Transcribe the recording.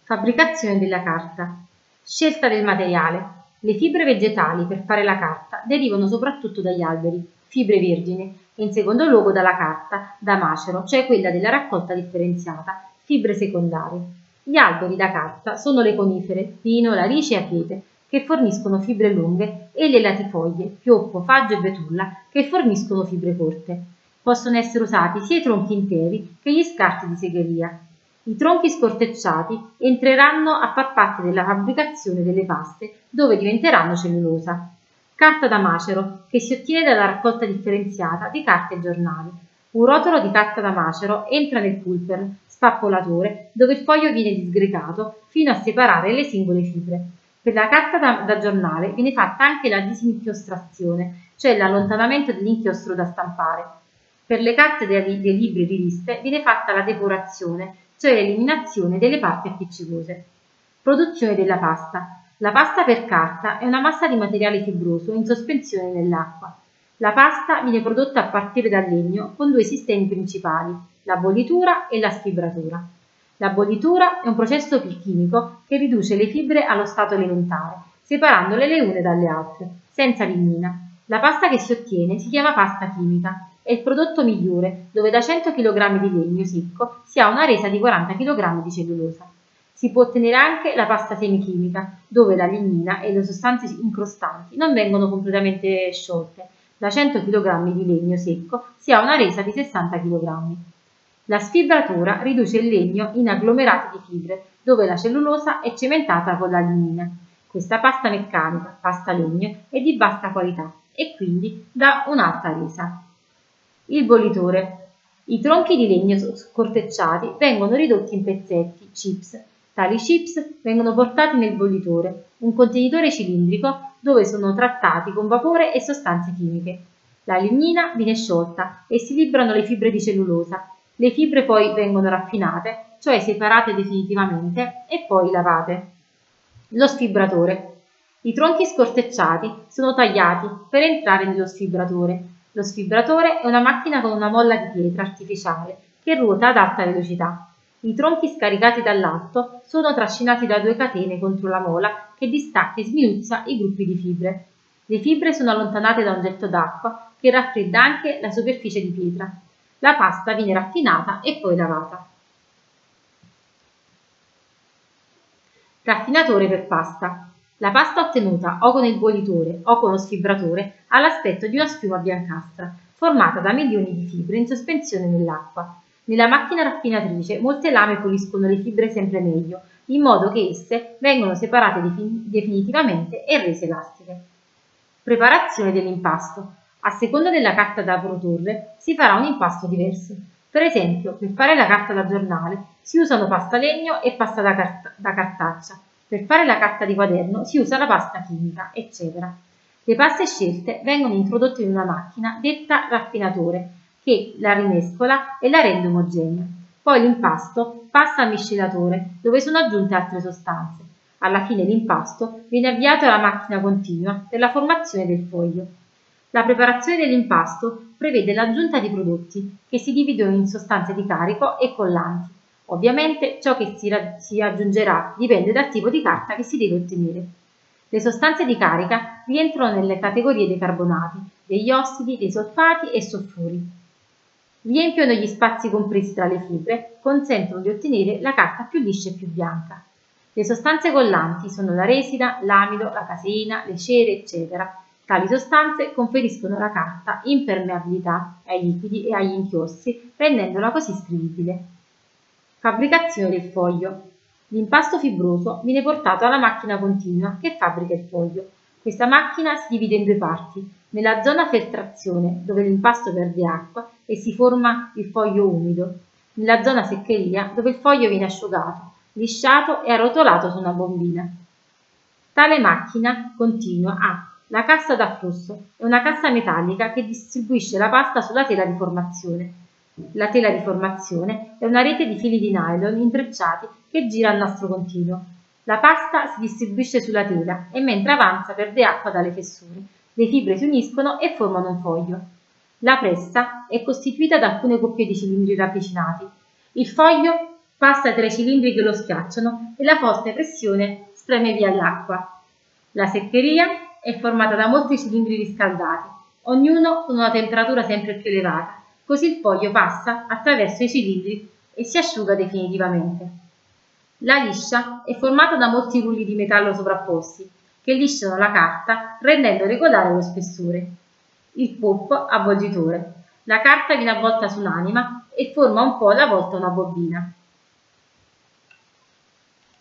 Fabbricazione della carta. Scelta del materiale. Le fibre vegetali per fare la carta derivano soprattutto dagli alberi, fibre vergini, e in secondo luogo dalla carta da macero, cioè quella della raccolta differenziata, fibre secondarie. Gli alberi da carta sono le conifere, pino, larice e abete, che forniscono fibre lunghe, e le latifoglie, pioppo, faggio e betulla, che forniscono fibre corte. Possono essere usati sia i tronchi interi che gli scarti di segheria. I tronchi scortecciati entreranno a far parte della fabbricazione delle paste, dove diventeranno cellulosa. Carta da macero, che si ottiene dalla raccolta differenziata di carte e giornali. Un rotolo di carta da macero entra nel pulper, spappolatore, dove il foglio viene disgregato fino a separare le singole fibre. Per la carta da giornale viene fatta anche la disinchiostrazione, cioè l'allontanamento dell'inchiostro da stampare. Per le carte dei libri e riviste viene fatta la depurazione, cioè l'eliminazione delle parti appiccicose. Produzione della pasta. La pasta per carta è una massa di materiale fibroso in sospensione nell'acqua. La pasta viene prodotta a partire dal legno con due sistemi principali, la bollitura e la sfibratura. La bollitura è un processo chimico che riduce le fibre allo stato elementare, separandole le une dalle altre, senza lignina. La pasta che si ottiene si chiama pasta chimica. È il prodotto migliore, dove da 100 kg di legno secco si ha una resa di 40 kg di cellulosa. Si può ottenere anche la pasta semichimica, dove la lignina e le sostanze incrostanti non vengono completamente sciolte. Da 100 kg di legno secco si ha una resa di 60 kg. La sfibratura riduce il legno in agglomerati di fibre, dove la cellulosa è cementata con la lignina. Questa pasta meccanica, pasta legno, è di bassa qualità e quindi dà un'alta resa. Il bollitore. I tronchi di legno scortecciati vengono ridotti in pezzetti, chips. Tali chips vengono portati nel bollitore, un contenitore cilindrico dove sono trattati con vapore e sostanze chimiche. La lignina viene sciolta e si librano le fibre di cellulosa. Le fibre poi vengono raffinate, cioè separate definitivamente, e poi lavate. Lo sfibratore. I tronchi scortecciati sono tagliati per entrare nello sfibratore. Lo sfibratore è una macchina con una molla di pietra artificiale che ruota ad alta velocità. I tronchi scaricati dall'alto sono trascinati da due catene contro la mola che distacca e sminuzza i gruppi di fibre. Le fibre sono allontanate da un getto d'acqua che raffredda anche la superficie di pietra. La pasta viene raffinata e poi lavata. Raffinatore per pasta. La pasta ottenuta o con il bollitore o con lo sfibratore ha l'aspetto di una schiuma biancastra, formata da milioni di fibre in sospensione nell'acqua. Nella macchina raffinatrice molte lame puliscono le fibre sempre meglio, in modo che esse vengono separate definitivamente e rese elastiche. Preparazione dell'impasto. A seconda della carta da produrre si farà un impasto diverso. Per esempio, per fare la carta da giornale si usano pasta legno e pasta da cartaccia. Per fare la carta di quaderno si usa la pasta chimica, eccetera. Le paste scelte vengono introdotte in una macchina detta raffinatore, che la rimescola e la rende omogenea. Poi l'impasto passa al miscelatore, dove sono aggiunte altre sostanze. Alla fine l'impasto viene avviato alla macchina continua per la formazione del foglio. La preparazione dell'impasto prevede l'aggiunta di prodotti che si dividono in sostanze di carico e collanti. Ovviamente ciò che si aggiungerà dipende dal tipo di carta che si deve ottenere. Le sostanze di carica rientrano nelle categorie dei carbonati, degli ossidi, dei solfati e solfuri. Riempiono gli spazi compresi tra le fibre, consentono di ottenere la carta più liscia e più bianca. Le sostanze collanti sono la resina, l'amido, la caseina, le cere, eccetera. Tali sostanze conferiscono alla carta impermeabilità ai liquidi e agli inchiostri, rendendola così scrivibile. Fabbricazione del foglio. L'impasto fibroso viene portato alla macchina continua che fabbrica il foglio. Questa macchina si divide in due parti. Nella zona filtrazione, dove l'impasto perde acqua e si forma il foglio umido. Nella zona seccheria, dove il foglio viene asciugato, lisciato e arrotolato su una bombina. Tale macchina continua ha la cassa da flusso, è una cassa metallica che distribuisce la pasta sulla tela di formazione. La tela di formazione è una rete di fili di nylon intrecciati che gira a nastro continuo. La pasta si distribuisce sulla tela e mentre avanza perde acqua dalle fessure. Le fibre si uniscono e formano un foglio. La pressa è costituita da alcune coppie di cilindri ravvicinati. Il foglio passa tra i cilindri che lo schiacciano e la forte pressione spreme via l'acqua. La seccheria è formata da molti cilindri riscaldati, ognuno con una temperatura sempre più elevata, così il foglio passa attraverso i cilindri e si asciuga definitivamente. La liscia è formata da molti rulli di metallo sovrapposti che lisciano la carta rendendo regolare lo spessore. Il pop avvolgitore. La carta viene avvolta su un'anima e forma un po' alla volta una bobina.